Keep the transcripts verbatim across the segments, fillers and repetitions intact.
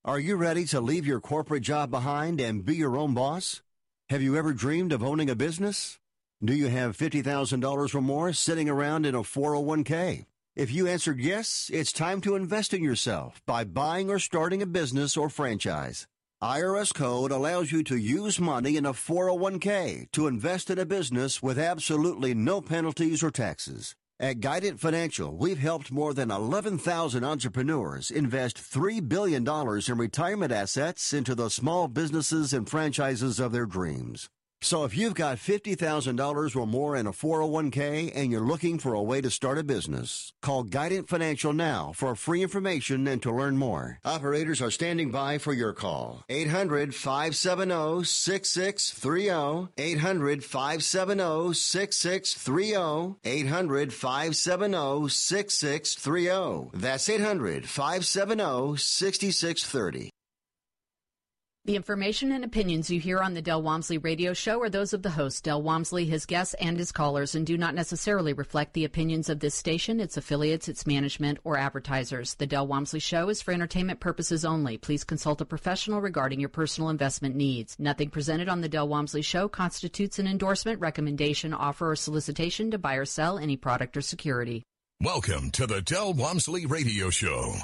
Are you ready to leave your corporate job behind and be your own boss? Have you ever dreamed of owning a business? Do you have fifty thousand dollars or more sitting around in a four oh one k? If you answered yes, it's time to invest in yourself by buying or starting a business or franchise. I R S Code allows you to use money in a four oh one k to invest in a business with absolutely no penalties or taxes. At Guidant Financial, we've helped more than eleven thousand entrepreneurs invest three billion dollars in retirement assets into the small businesses and franchises of their dreams. So if you've got fifty thousand dollars or more in a four oh one k and you're looking for a way to start a business, call Guidant Financial now for free information and to learn more. Operators are standing by for your call. eight hundred, five seven zero, six six three zero. eight hundred, five seven zero, six six three zero. eight hundred, five seven zero, six six three zero. That's eight hundred, five seven zero, six six three zero. The information and opinions you hear on the Del Walmsley radio show are those of the host, Del Walmsley, his guests, and his callers, and do not necessarily reflect the opinions of this station, its affiliates, its management, or advertisers. The Del Walmsley show is for entertainment purposes only. Please consult a professional regarding your personal investment needs. Nothing presented on the Del Walmsley show constitutes an endorsement, recommendation, offer, or solicitation to buy or sell any product or security. Welcome to the Del Walmsley radio show.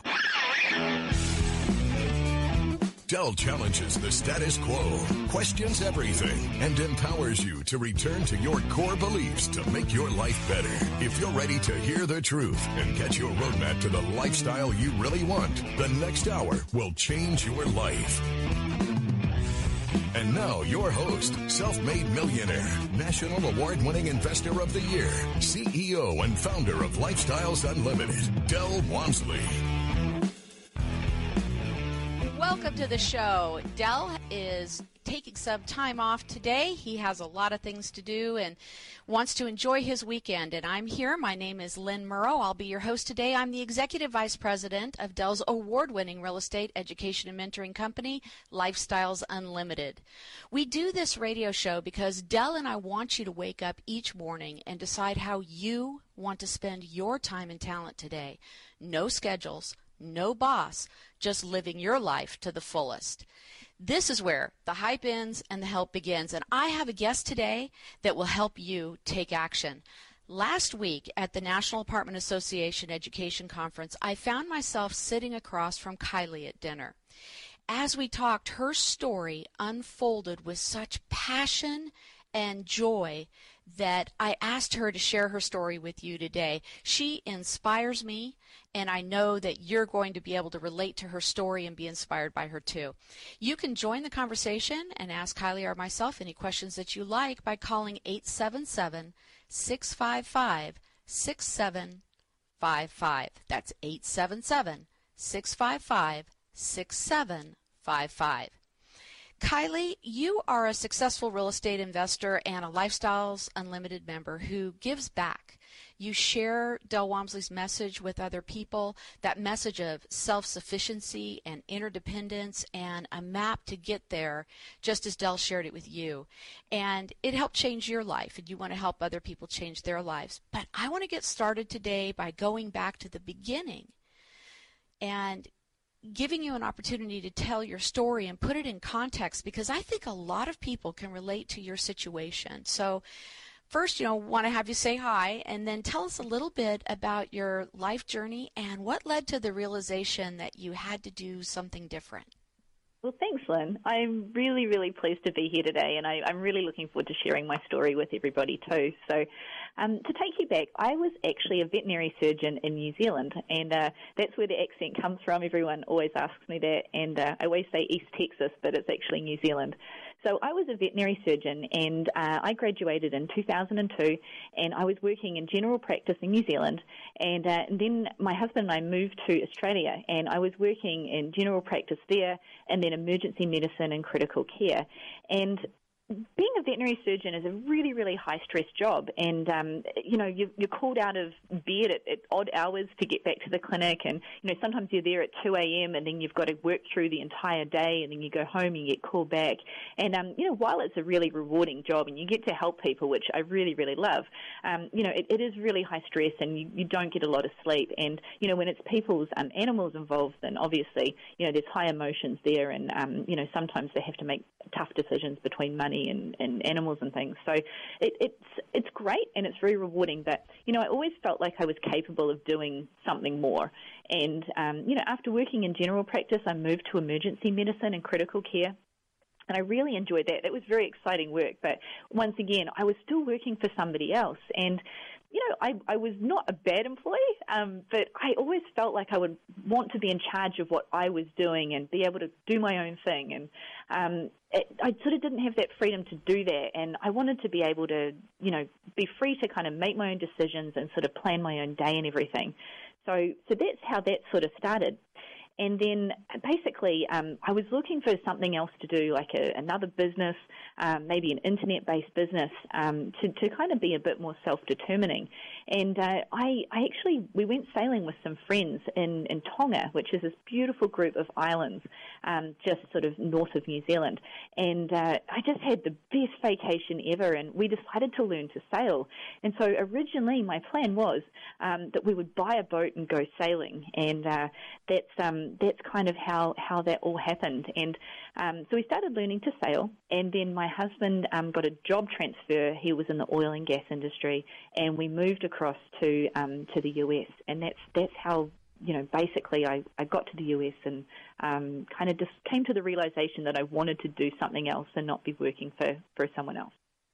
Del challenges the status quo, questions everything, and empowers you to return to your core beliefs to make your life better. If you're ready to hear the truth and get your roadmap to the lifestyle you really want, the next hour will change your life. And now, your host, self-made millionaire, national award-winning investor of the year, C E O and founder of Lifestyles Unlimited, Del Walmsley. Welcome to the show. Del is taking some time off today. He has a lot of things to do and wants to enjoy his weekend. And I'm here. My name is Lynn Murrow. I'll be your host today. I'm the Executive Vice President of Del's award-winning real estate education and mentoring company, Lifestyles Unlimited. We do this radio show because Del and I want you to wake up each morning and decide how you want to spend your time and talent today. No schedules. No boss, just living your life to the fullest. This is where the hype ends and the help begins. And I have a guest today that will help you take action. Last week at the National Apartment Association Education Conference, I found myself sitting across from Kylie at dinner. As we talked, her story unfolded with such passion and joy that I asked her to share her story with you today. She inspires me, and I know that you're going to be able to relate to her story and be inspired by her too. You can join the conversation and ask Kylie or myself any questions that you like by calling eight seven seven, six five five, six seven five five. That's eight seven seven, six five five, six seven five five. Kylie, you are a successful real estate investor and a Lifestyles Unlimited member who gives back. You share Del Walmsley's message with other people, that message of self-sufficiency and interdependence and a map to get there, just as Del shared it with you. And it helped change your life, and you want to help other people change their lives. But I want to get started today by going back to the beginning and giving you an opportunity to tell your story and put it in context, because I think a lot of people can relate to your situation. So first, you know, want to have you say hi, and then tell us a little bit about your life journey and what led to the realization that you had to do something different. Well, thanks, Lynn. I'm really, really pleased to be here today, and I, I'm really looking forward to sharing my story with everybody too. So um, to take you back, I was actually a veterinary surgeon in New Zealand, and uh, that's where the accent comes from. Everyone always asks me that, and uh, I always say East Texas, but it's actually New Zealand. So I was a veterinary surgeon, and uh, I graduated in two thousand two, and I was working in general practice in New Zealand, and, uh, and then my husband and I moved to Australia, and I was working in general practice there, and then emergency medicine and critical care. And being a veterinary surgeon is a really, really high-stress job, and, um, you know, you're, you're called out of bed at, at odd hours to get back to the clinic, and, you know, sometimes you're there at two a.m. and then you've got to work through the entire day, and then you go home and you get called back. And, um, you know, while it's a really rewarding job and you get to help people, which I really, really love, um, you know, it, it is really high stress, and you, you don't get a lot of sleep. And, you know, when it's people's um, animals involved, then obviously, you know, there's high emotions there, and, um, you know, sometimes they have to make tough decisions between money and, and animals and things. So it, it's it's great, and it's very rewarding. But, you know, I always felt like I was capable of doing something more. And, um, you know, after working in general practice, I moved to emergency medicine and critical care. And I really enjoyed that. It was very exciting work. But once again, I was still working for somebody else. And, you know, I, I was not a bad employee, um, but I always felt like I would want to be in charge of what I was doing and be able to do my own thing. And um, it, I sort of didn't have that freedom to do that. And I wanted to be able to, you know, be free to kind of make my own decisions and sort of plan my own day and everything. So, so that's how that sort of started. And then basically um, I was looking for something else to do, like a, another business, um, maybe an internet-based business, um, to, to kind of be a bit more self-determining. And uh, I, I actually, we went sailing with some friends in, in Tonga, which is this beautiful group of islands um, just sort of north of New Zealand. And uh, I just had the best vacation ever, and we decided to learn to sail. And so originally my plan was um, that we would buy a boat and go sailing, and uh, that's um, that's kind of how, how that all happened. And um, so we started learning to sail, and then my husband um, got a job transfer. He was in the oil and gas industry, and we moved across to um, to the U S. And that's that's how, you know, basically I, I got to the U S and um, kind of just came to the realization that I wanted to do something else and not be working for, for someone else.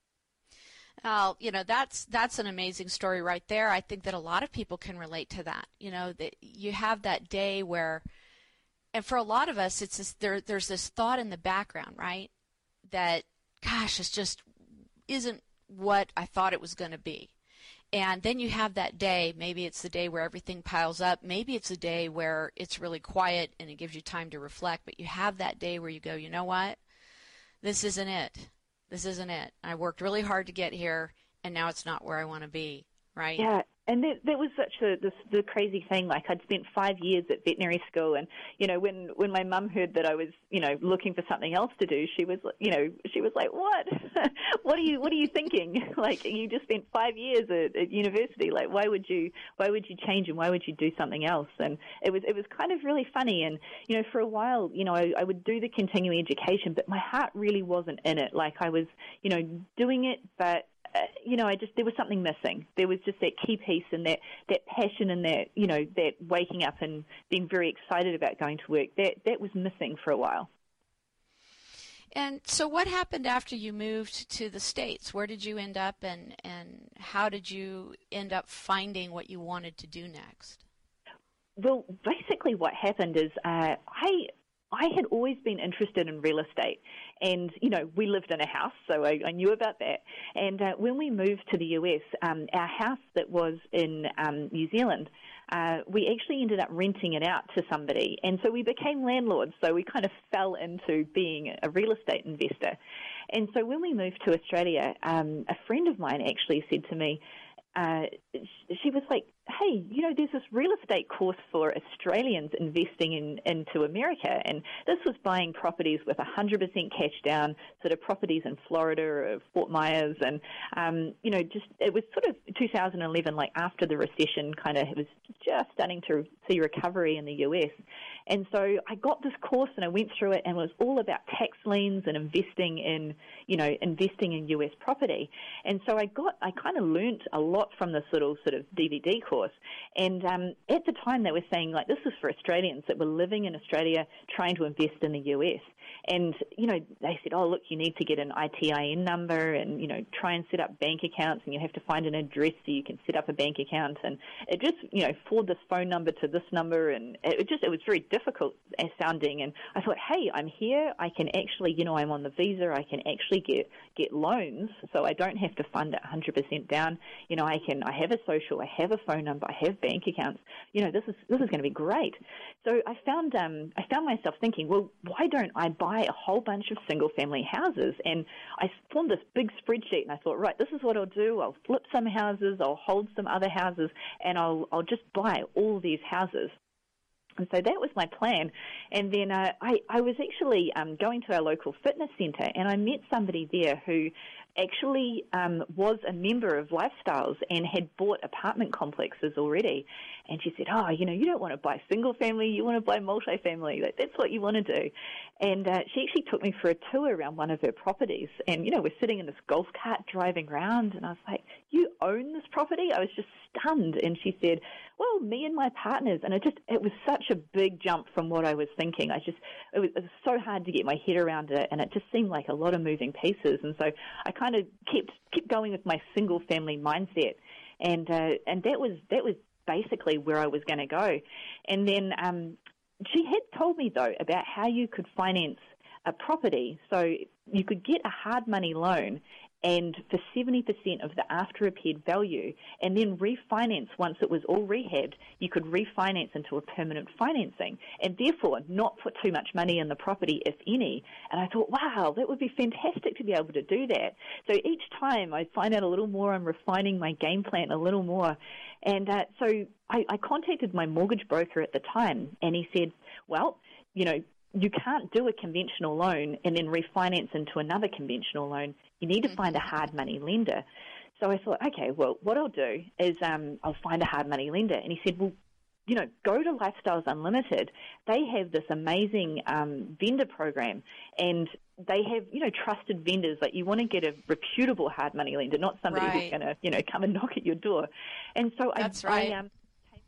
Well, you know, that's that's an amazing story right there. I think that a lot of people can relate to that. You know, that you have that day where, and for a lot of us, it's this, there. There's this thought in the background, right? That, gosh, it just isn't what I thought it was going to be. And then you have that day. Maybe it's the day where everything piles up. Maybe it's a day where it's really quiet and it gives you time to reflect. But you have that day where you go, you know what? This isn't it. This isn't it. I worked really hard to get here, and now it's not where I want to be, right? Yeah, and that, that was such a this, the crazy thing. Like, I'd spent five years at veterinary school, and, you know, when, when my mum heard that I was, you know, looking for something else to do, she was, you know, she was like, what? what are you What are you thinking? Like, you just spent five years at, at university. Like, why would you why would you change, and why would you do something else? And it was it was kind of really funny. And, you know, for a while, you know, I, I would do the continuing education, but my heart really wasn't in it. Like, I was, you know, doing it, but Uh, you know, I just, there was something missing. There was just that key piece, and that, that passion, and that, you know, that waking up and being very excited about going to work. That that was missing for a while. And so what happened after you moved to the States? Where did you end up, and, and how did you end up finding what you wanted to do next? Well, basically what happened is uh, I... I had always been interested in real estate, and, you know, we lived in a house, so I, I knew about that. And uh, when we moved to the U S, um, our house that was in um, New Zealand, uh, we actually ended up renting it out to somebody, and so we became landlords, so we kind of fell into being a real estate investor. And so when we moved to Australia, um, a friend of mine actually said to me, Uh, she was like, hey, you know, there's this real estate course for Australians investing in, into America. And this was buying properties with one hundred percent cash down, sort of properties in Florida or Fort Myers. And, um, you know, just it was sort of two thousand eleven, like after the recession, kind of, it was just starting to see recovery in the U S. And so I got this course and I went through it, and it was all about tax liens and investing in, you know, investing in U S property. And so I got, I kind of learnt a lot from this little sort of D V D course. And um, at the time they were saying, like, this is for Australians that were living in Australia trying to invest in the U S. And, you know, they said, oh, look, you need to get an I T I N number and, you know, try and set up bank accounts, and you have to find an address so you can set up a bank account. And it just, you know, forward this phone number to this number. And it just, it was very difficult sounding. And I thought, hey, I'm here. I can actually, you know, I'm on the visa. I can actually get, get loans, so I don't have to fund it one hundred percent down. You know, I can, I have a social, I have a phone number, I have bank accounts. You know, this is this is going to be great. So I found um, I found myself thinking, well, why don't I buy a whole bunch of single-family houses? And I formed this big spreadsheet, and I thought, right, this is what I'll do. I'll flip some houses, I'll hold some other houses, and I'll I'll just buy all these houses. And so that was my plan. And then uh, I, I was actually um, going to our local fitness centre, and I met somebody there who actually um, was a member of Lifestyles and had bought apartment complexes already. And she said, oh, you know, you don't want to buy single family, you want to buy multifamily. That, that's what you want to do. And uh, she actually took me for a tour around one of her properties. And, you know, we're sitting in this golf cart driving around, and I was like, you own this property? I was just stunned. And she said, well, me and my partners. And it just, it was such a big jump from what I was thinking. I just, it was, it was so hard to get my head around it, and it just seemed like a lot of moving pieces. And so I kind of kept kept going with my single family mindset. And uh, and that was that was basically where I was going to go. And then um, she had told me, though, about how you could finance a property. So you could get a hard money loan and for seventy percent of the after-repaired value, and then refinance once it was all rehabbed. You could refinance into a permanent financing and therefore not put too much money in the property, if any. And I thought, wow, that would be fantastic to be able to do that. So each time I find out a little more, I'm refining my game plan a little more. And uh, so I, I contacted my mortgage broker at the time, and he said, well, you know, you can't do a conventional loan and then refinance into another conventional loan. You need to find a hard money lender. So I thought, okay, well, what I'll do is um, I'll find a hard money lender. And he said, well, you know, go to Lifestyles Unlimited. They have this amazing um, vendor program, and they have, you know, trusted vendors. Like, you want to get a reputable hard money lender, not somebody right. who's going to, you know, come and knock at your door. And so That's I, right. I um,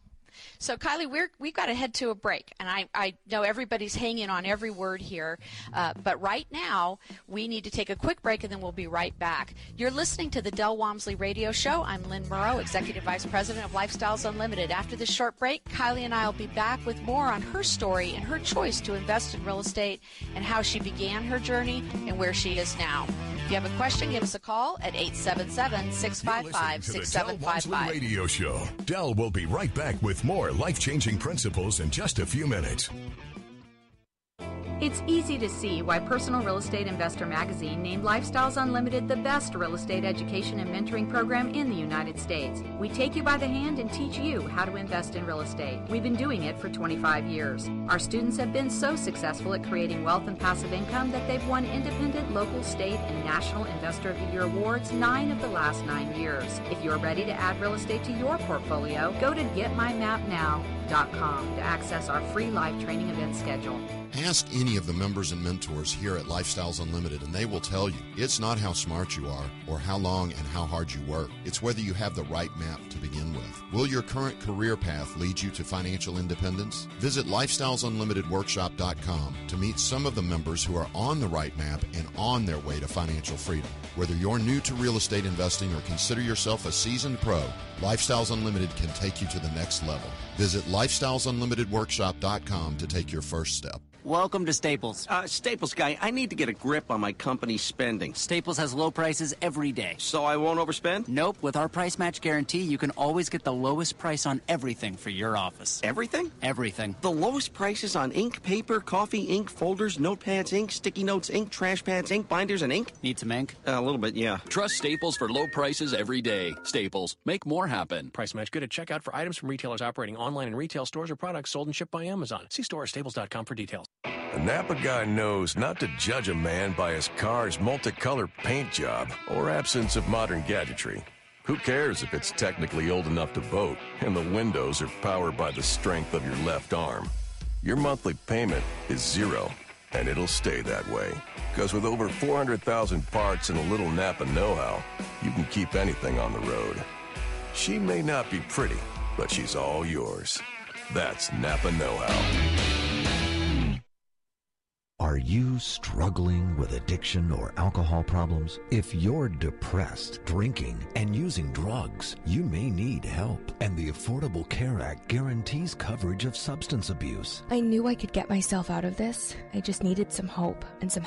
So, Kylie, we're, we've got to head to a break, and I, I know everybody's hanging on every word here, uh, but right now we need to take a quick break, and then we'll be right back. You're listening to the Del Walmsley Radio Show. I'm Lynn Murrow, Executive Vice President of Lifestyles Unlimited. After this short break, Kylie and I will be back with more on her story and her choice to invest in real estate and how she began her journey and where she is now. If you have a question, give us a call at eight seven seven, six five five, six seven five five. Del Walmsley Radio Show. Del will be right back with more life-changing principles in just a few minutes. It's easy to see why Personal Real Estate Investor Magazine named Lifestyles Unlimited the best real estate education and mentoring program in the United States. We take you by the hand and teach you how to invest in real estate. We've been doing it for twenty-five years. Our students have been so successful at creating wealth and passive income that they've won independent, local, state, and national Investor of the Year awards nine of the last nine years. If you're ready to add real estate to your portfolio, go to get my map now dot com to access our free live training event schedule. Ask any of the members and mentors here at Lifestyles Unlimited, and they will tell you it's not how smart you are or how long and how hard you work. It's whether you have the right map to begin with. Will your current career path lead you to financial independence? Visit lifestyles unlimited workshop dot com to meet some of the members who are on the right map and on their way to financial freedom. Whether you're new to real estate investing or consider yourself a seasoned pro, Lifestyles Unlimited can take you to the next level. Visit lifestyles unlimited workshop dot com to take your first step. Welcome to Staples. Uh, Staples guy, I need to get a grip on my company's spending. Staples has low prices every day. So I won't overspend? Nope. With our price match guarantee, you can always get the lowest price on everything for your office. Everything? Everything. The lowest prices on ink, paper, coffee, ink, folders, notepads, ink, sticky notes, ink, trash pads, ink, binders, and ink? Need some ink? Uh, a little bit, yeah. Trust Staples for low prices every day. Staples. Make more happen. Price match good at checkout for items from retailers operating online in retail stores or products sold and shipped by Amazon. See store at staples dot com for details. A Napa guy knows not to judge a man by his car's multicolored paint job or absence of modern gadgetry. Who cares if it's technically old enough to vote and the windows are powered by the strength of your left arm? Your monthly payment is zero, and it'll stay that way. Because with over four hundred thousand parts and a little Napa know-how, you can keep anything on the road. She may not be pretty, but she's all yours. That's Napa know-how. Are you struggling with addiction or alcohol problems? If you're depressed, drinking, and using drugs, you may need help. And the Affordable Care Act guarantees coverage of substance abuse. I knew I could get myself out of this. I just needed some hope and some help.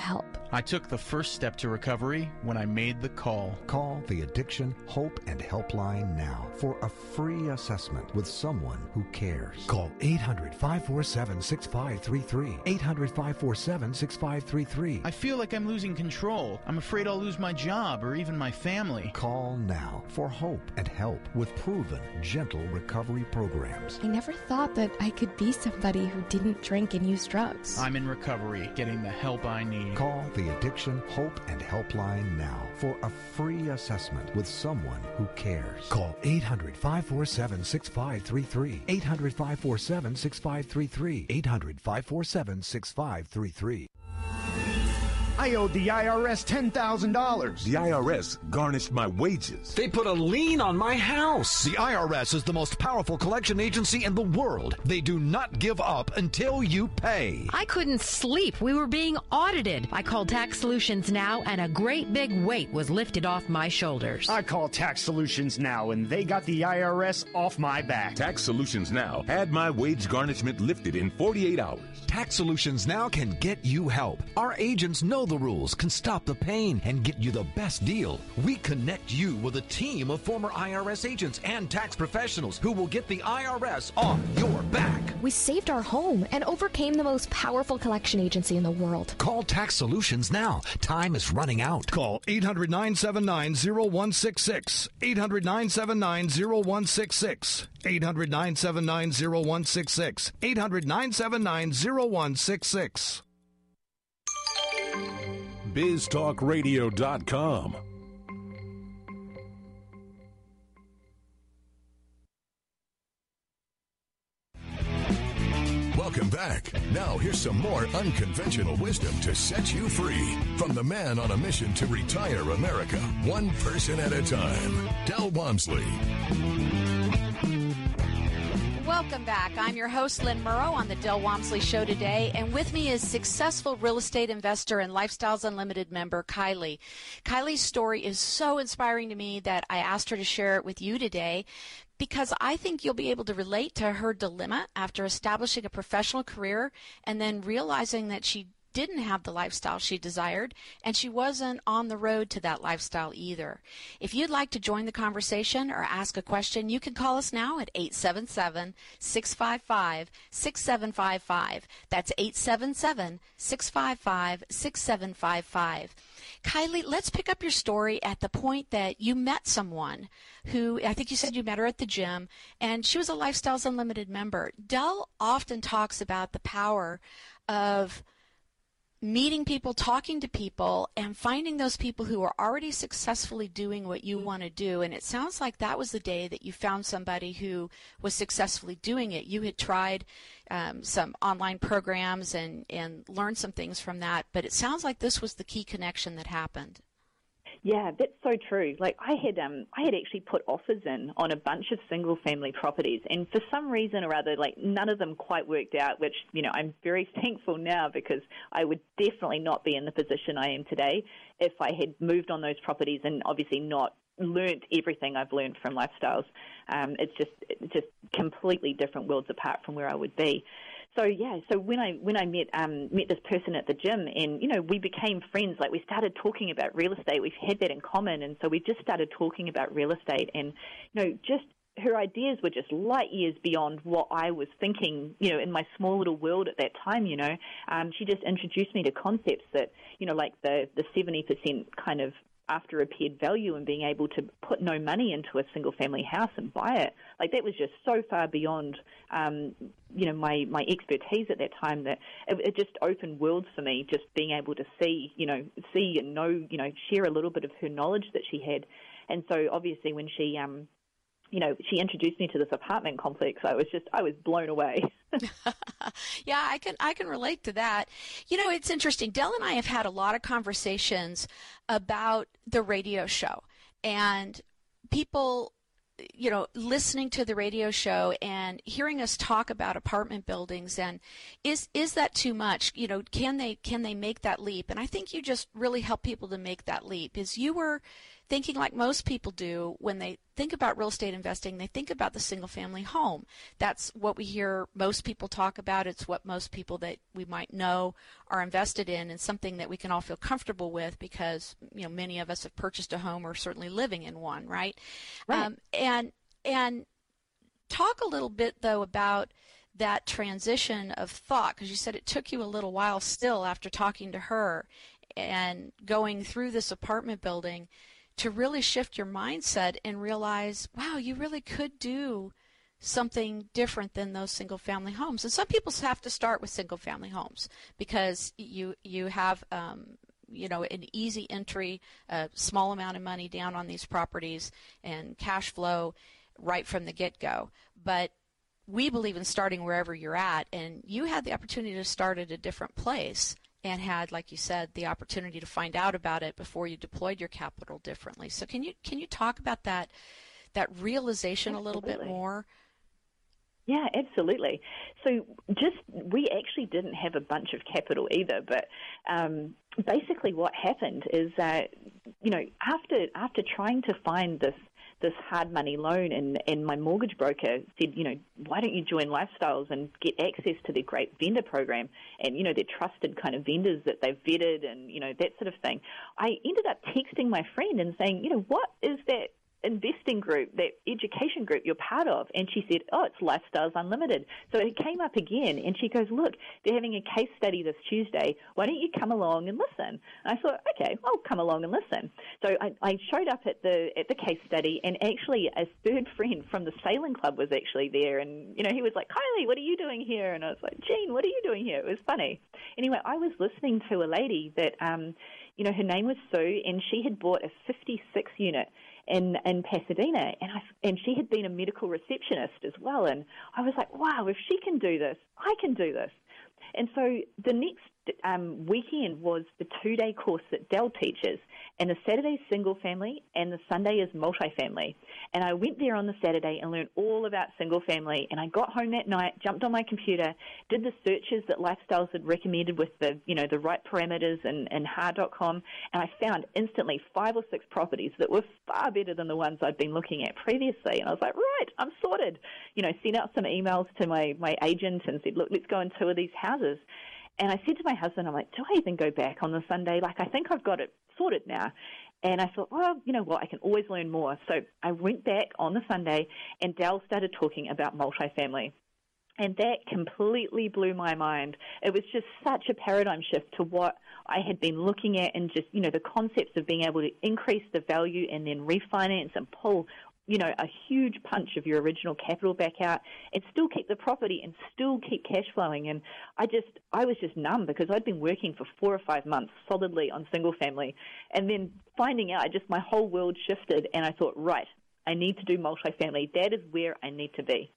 I took the first step to recovery when I made the call. Call the Addiction, Hope, and Helpline now for a free assessment with someone who cares. Call eight hundred, five four seven, six five three three. eight hundred, five four seven, six five three three. I feel like I'm losing control. I'm afraid I'll lose my job or even my family. Call now for hope and help with proven, gentle recovery programs. I never thought that I could be somebody who didn't drink and use drugs. I'm in recovery, getting the help I need. Call the Addiction, Hope, and Helpline now for a free assessment with someone who cares. Call eight hundred, five four seven, six five three three. eight hundred, five four seven, six five three three. eight hundred, five four seven, six five three three. I owed the I R S ten thousand dollars. The I R S garnished my wages. They put a lien on my house. The I R S is the most powerful collection agency in the world. They do not give up until you pay. I couldn't sleep. We were being audited. I called Tax Solutions Now, and a great big weight was lifted off my shoulders. I called Tax Solutions Now, and they got the I R S off my back. Tax Solutions Now had my wage garnishment lifted in forty-eight hours. Tax Solutions Now can get you help. Our agents know the rules, can stop the pain, and get you the best deal. We connect you with a team of former I R S agents and tax professionals who will get the I R S off your back. We saved our home and overcame the most powerful collection agency in the world. Call Tax Solutions now. Time is running out. Call eight hundred, nine seven nine, zero one six six. eight hundred, nine seven nine, zero one six six. eight hundred, nine seven nine, zero one six six. eight hundred, nine seven nine, zero one six six. biz talk radio dot com. Welcome back. Now here's some more unconventional wisdom to set you free from the man on a mission to retire America, one person at a time, Del Walmsley. Welcome back. I'm your host, Lynn Murrow, on the Del Walmsley Show today, and with me is successful real estate investor and Lifestyles Unlimited member, Kylie. Kylie's story is so inspiring to me that I asked her to share it with you today, because I think you'll be able to relate to her dilemma after establishing a professional career and then realizing that she didn't have the lifestyle she desired, and she wasn't on the road to that lifestyle either. If you'd like to join the conversation or ask a question, you can call us now at eight seven seven, six five five, six seven five five. That's eight seven seven, six five five, six seven five five. Kylie, let's pick up your story at the point that you met someone who, I think you said you met her at the gym, and she was a Lifestyles Unlimited member. Del often talks about the power of meeting people, talking to people, and finding those people who are already successfully doing what you want to do. And it sounds like that was the day that you found somebody who was successfully doing it. You had tried um, some online programs and, and learned some things from that, but it sounds like this was the key connection that happened. Yeah, that's so true. Like I had, um, I had actually put offers in on a bunch of single-family properties, and for some reason or other, like none of them quite worked out. Which, you know, I'm very thankful now, because I would definitely not be in the position I am today if I had moved on those properties and obviously not learnt everything I've learned from Lifestyles. Um, it's just, it's just completely different worlds apart from where I would be. So yeah, so when I when I met um, met this person at the gym, and you know we became friends. Like we started talking about real estate. We've had that in common, and so we just started talking about real estate. And you know, just her ideas were just light years beyond what I was thinking. You know, in my small little world at that time. You know, um, she just introduced me to concepts that you know, like the the seventy percent kind of after repaired value, and being able to put no money into a single family house and buy it. Like that was just so far beyond, um, you know, my, my expertise at that time that it, it just opened worlds for me, just being able to see, you know, see and know, you know, share a little bit of her knowledge that she had. And so obviously when she, um, you know, she introduced me to this apartment complex, I was just, I was blown away. Yeah, I can I can relate to that. You know, it's interesting. Del and I have had a lot of conversations about the radio show, and people, you know, listening to the radio show and hearing us talk about apartment buildings, and is is that too much? You know, can they can they make that leap? And I think you just really help people to make that leap. Is you were thinking like most people do when they think about real estate investing. They think about the single-family home. That's what we hear most people talk about. It's what most people that we might know are invested in, and something that we can all feel comfortable with because, you know, many of us have purchased a home or certainly living in one, right? Right. Um, and and talk a little bit, though, about that transition of thought, because you said it took you a little while still after talking to her and going through this apartment building to really shift your mindset and realize, wow, you really could do something different than those single-family homes. And some people have to start with single-family homes because you you have um, you know, an easy entry, a small amount of money down on these properties, and cash flow right from the get-go. But we believe in starting wherever you're at, and you had the opportunity to start at a different place and had, like you said, the opportunity to find out about it before you deployed your capital differently. So can you can you talk about that that realization Absolutely. a little bit more? Yeah, absolutely. So just, we actually didn't have a bunch of capital either, but um, basically what happened is that, you know, after after trying to find this this hard money loan, and, and my mortgage broker said, you know, why don't you join Lifestyles and get access to their great vendor program and, you know, their trusted kind of vendors that they've vetted and, you know, that sort of thing. I ended up texting my friend and saying, you know, what is that investing group, that education group you're part of? And she said, oh, it's Lifestyles Unlimited. So it came up again, and she goes, look, they're having a case study this Tuesday. Why don't you come along and listen? And I thought, okay, I'll come along and listen. So I, I showed up at the at the case study, and actually a third friend from the sailing club was actually there. And, you know, he was like, Kylie, what are you doing here? And I was like, Jean, what are you doing here? It was funny. Anyway, I was listening to a lady that, um, you know, her name was Sue, and she had bought a fifty-six unit in in Pasadena, and I, and she had been a medical receptionist as well, and I was like, wow, if she can do this, I can do this. And so the next um, weekend was the two-day course that Dell teaches, and the Saturday is single family and the Sunday is multifamily. And I went there on the Saturday and learned all about single family, and I got home that night, jumped on my computer, did the searches that Lifestyles had recommended with the, you know, the right parameters and, and H A R dot com, and I found instantly five or six properties that were far better than the ones I'd been looking at previously. And I was like, right, I'm sorted. You know, sent out some emails to my, my agent and said, look, let's go and tour these houses. And I said to my husband, I'm like, do I even go back on the Sunday? Like, I think I've got it sorted now. And I thought, well, you know what, I can always learn more. So I went back on the Sunday, and Dell started talking about multifamily. And that completely blew my mind. It was just such a paradigm shift to what I had been looking at, and just, you know, the concepts of being able to increase the value and then refinance and pull, you know, a huge punch of your original capital back out and still keep the property and still keep cash flowing. And I just, I was just numb because I'd been working for four or five months solidly on single family, and then finding out, just my whole world shifted, and I thought, right, I need to do multifamily. That is where I need to be.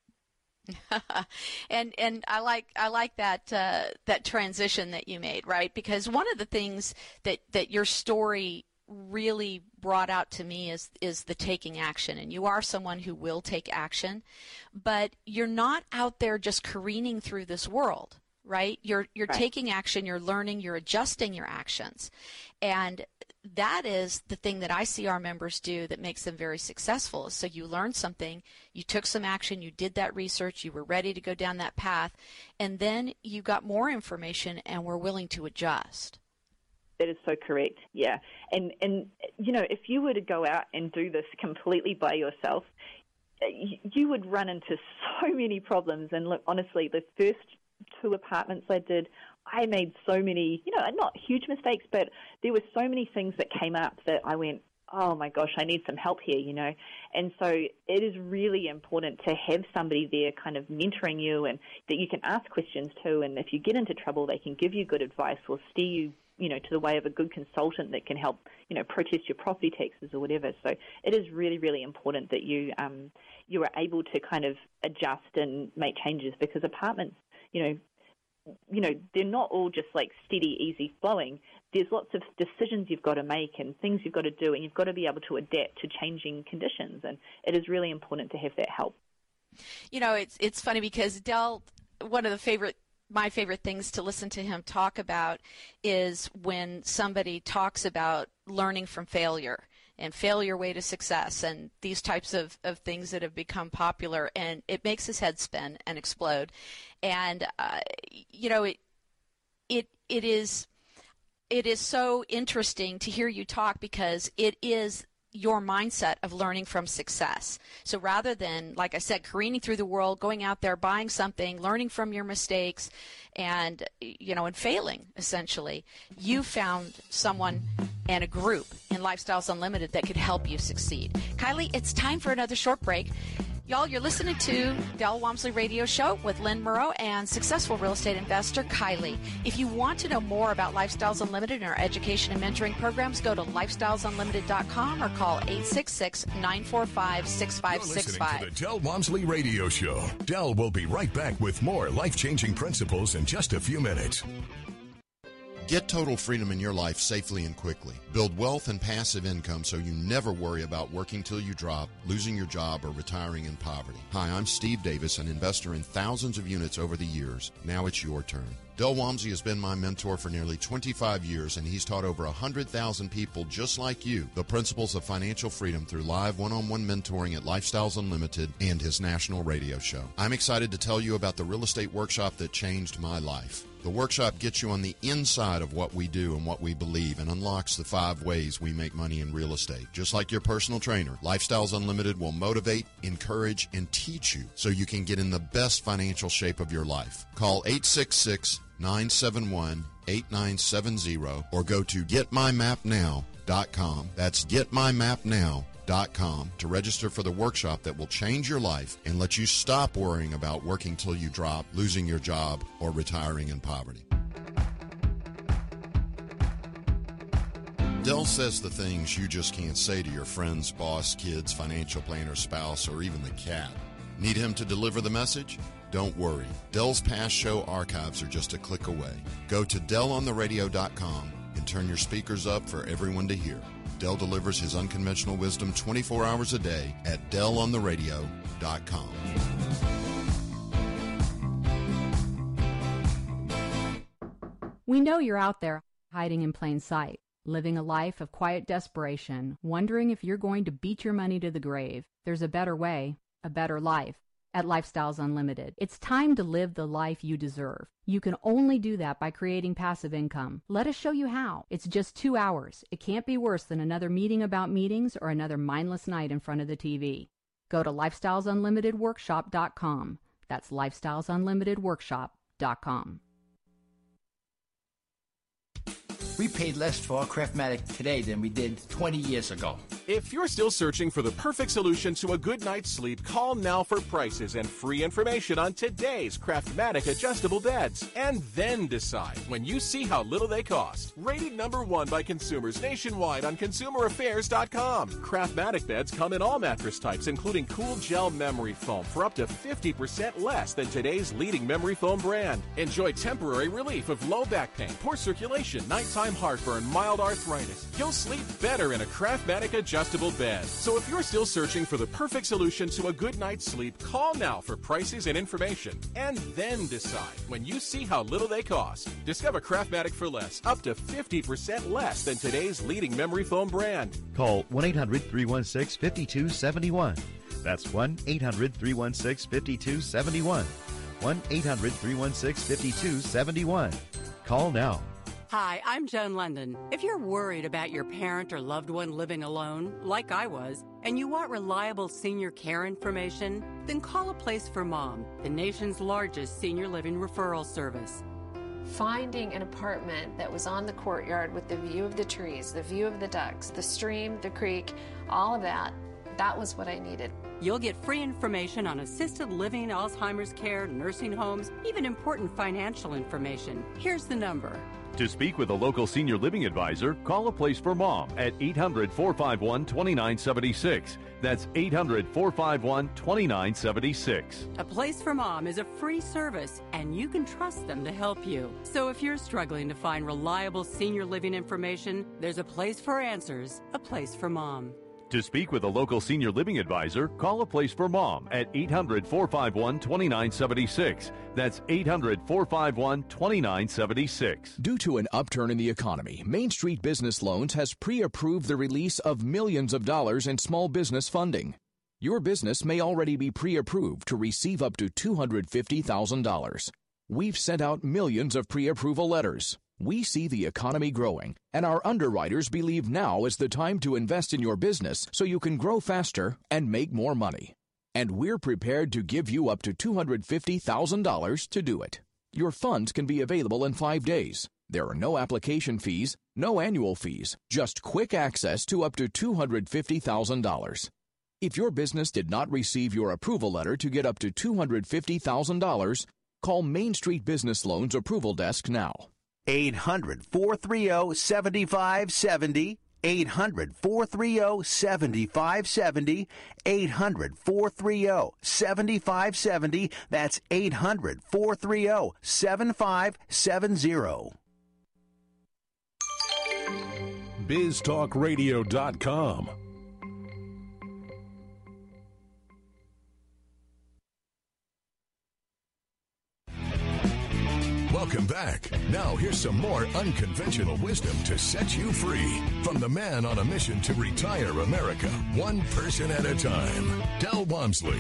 and and I like I like that uh, that transition that you made, right? Because one of the things that, that your story really brought out to me is is the taking action, and you are someone who will take action, but you're not out there just careening through this world, right? You're you're right. taking action, you're learning, you're adjusting your actions, and that is the thing that I see our members do that makes them very successful. So you learned something, you took some action, you did that research, you were ready to go down that path, and then you got more information and were willing to adjust. That is so correct, yeah. And, and you know, if you were to go out and do this completely by yourself, you would run into so many problems. And look, honestly, the first two apartments I did, I made so many, you know, not huge mistakes, but there were so many things that came up that I went, oh my gosh, I need some help here, you know. And so it is really important to have somebody there kind of mentoring you, and that you can ask questions to, and if you get into trouble, they can give you good advice or steer you, you know, to the way of a good consultant that can help, you know, protest your property taxes or whatever. So it is really, really important that you um, you are able to kind of adjust and make changes, because apartments, you know, you know, they're not all just like steady, easy flowing. There's lots of decisions you've got to make and things you've got to do, and you've got to be able to adapt to changing conditions. And it is really important to have that help. You know, it's it's funny because Dell, one of the favorite my favorite things to listen to him talk about is when somebody talks about learning from failure. and Fail Your Way to Success and these types of, of things that have become popular, and it makes his head spin and explode. And, uh, you know, it, it, it is, it is so interesting to hear you talk because it is your mindset of learning from success. So rather than, like I said, careening through the world, going out there, buying something, learning from your mistakes, and, you know, and failing, essentially, you found someone and a group in Lifestyles Unlimited that could help you succeed. Kylie, it's time for another short break. Y'all, you're listening to Del Walmsley Radio Show with Lynn Moreau and successful real estate investor Kylie. If you want to know more about Lifestyles Unlimited and our education and mentoring programs, go to lifestyles unlimited dot com or call eight six six, nine four five, six five six five. You're listening to the Del Walmsley Radio Show. Del will be right back with more life-changing principles in just a few minutes. Get total freedom in your life safely and quickly. Build wealth and passive income so you never worry about working till you drop, losing your job, or retiring in poverty. Hi, I'm Steve Davis, an investor in thousands of units over the years. Now it's your turn. Del Walmsley has been my mentor for nearly twenty-five years, and he's taught over one hundred thousand people just like you the principles of financial freedom through live one-on-one mentoring at Lifestyles Unlimited and his national radio show. I'm excited to tell you about the real estate workshop that changed my life. The workshop gets you on the inside of what we do and what we believe and unlocks the five ways we make money in real estate. Just like your personal trainer, Lifestyles Unlimited will motivate, encourage, and teach you so you can get in the best financial shape of your life. Call eight six six, nine seven one, eight nine seven zero or go to get my map now dot com. That's get my map now dot com to register for the workshop that will change your life and let you stop worrying about working till you drop, losing your job, or retiring in poverty. Del says the things you just can't say to your friends, boss, kids, financial planner, spouse, or even the cat. Need him to deliver the message? Don't worry. Del's past show archives are just a click away. Go to del on the radio dot com and turn your speakers up for everyone to hear. Del delivers his unconventional wisdom twenty-four hours a day at del on the radio dot com. We know you're out there hiding in plain sight, living a life of quiet desperation, wondering if you're going to beat your money to the grave. There's a better way, a better life. At Lifestyles Unlimited. It's time to live the life you deserve. You can only do that by creating passive income. Let us show you how. It's just two hours. It can't be worse than another meeting about meetings or another mindless night in front of the T V. Go to lifestyles unlimited workshop dot com. That's lifestyles unlimited workshop dot com. We paid less for our Craftmatic today than we did twenty years ago. If you're still searching for the perfect solution to a good night's sleep, call now for prices and free information on today's Craftmatic adjustable beds. And then decide when you see how little they cost. Rated number one by consumers nationwide on consumer affairs dot com. Craftmatic beds come in all mattress types, including cool gel memory foam for up to fifty percent less than today's leading memory foam brand. Enjoy temporary relief of low back pain, poor circulation, nighttime heartburn, mild arthritis. You'll sleep better in a Craftmatic adjustable bed. So if you're still searching for the perfect solution to a good night's sleep, call now for prices and information. And then decide when you see how little they cost. Discover Craftmatic for less, up to fifty percent less than today's leading memory foam brand. Call one eight hundred, three one six, five two seven one. That's one eight hundred, three one six, five two seven one. one eight hundred, three one six, five two seven one. Call now. Hi, I'm Joan London. If you're worried about your parent or loved one living alone, like I was, and you want reliable senior care information, then call A Place for Mom, the nation's largest senior living referral service. Finding an apartment that was on the courtyard with the view of the trees, the view of the ducks, the stream, the creek, all of that, that was what I needed. You'll get free information on assisted living, Alzheimer's care, nursing homes, even important financial information. Here's the number. To speak with a local senior living advisor, call A Place for Mom at eight hundred, four five one, two nine seven six. That's eight hundred, four five one, two nine seven six. A Place for Mom is a free service, and you can trust them to help you. So if you're struggling to find reliable senior living information, there's a place for answers, A Place for Mom. To speak with a local senior living advisor, call A Place for Mom at eight hundred, four five one, two nine seven six. That's eight hundred, four five one, two nine seven six. Due to an upturn in the economy, Main Street Business Loans has pre-approved the release of millions of dollars in small business funding. Your business may already be pre-approved to receive up to two hundred fifty thousand dollars. We've sent out millions of pre-approval letters. We see the economy growing, and our underwriters believe now is the time to invest in your business so you can grow faster and make more money. And we're prepared to give you up to two hundred fifty thousand dollars to do it. Your funds can be available in five days. There are no application fees, no annual fees, just quick access to up to two hundred fifty thousand dollars. If your business did not receive your approval letter to get up to two hundred fifty thousand dollars, call Main Street Business Loans Approval Desk now. eight hundred, four three zero, seven five seven zero. eight hundred, four three zero, seven five seven zero. eight hundred, four three zero, seven five seven zero. That's eight hundred, four three zero, seven five seven zero. biz talk radio dot com. Welcome back. Now here's some more unconventional wisdom to set you free from the man on a mission to retire America, one person at a time, Del Walmsley.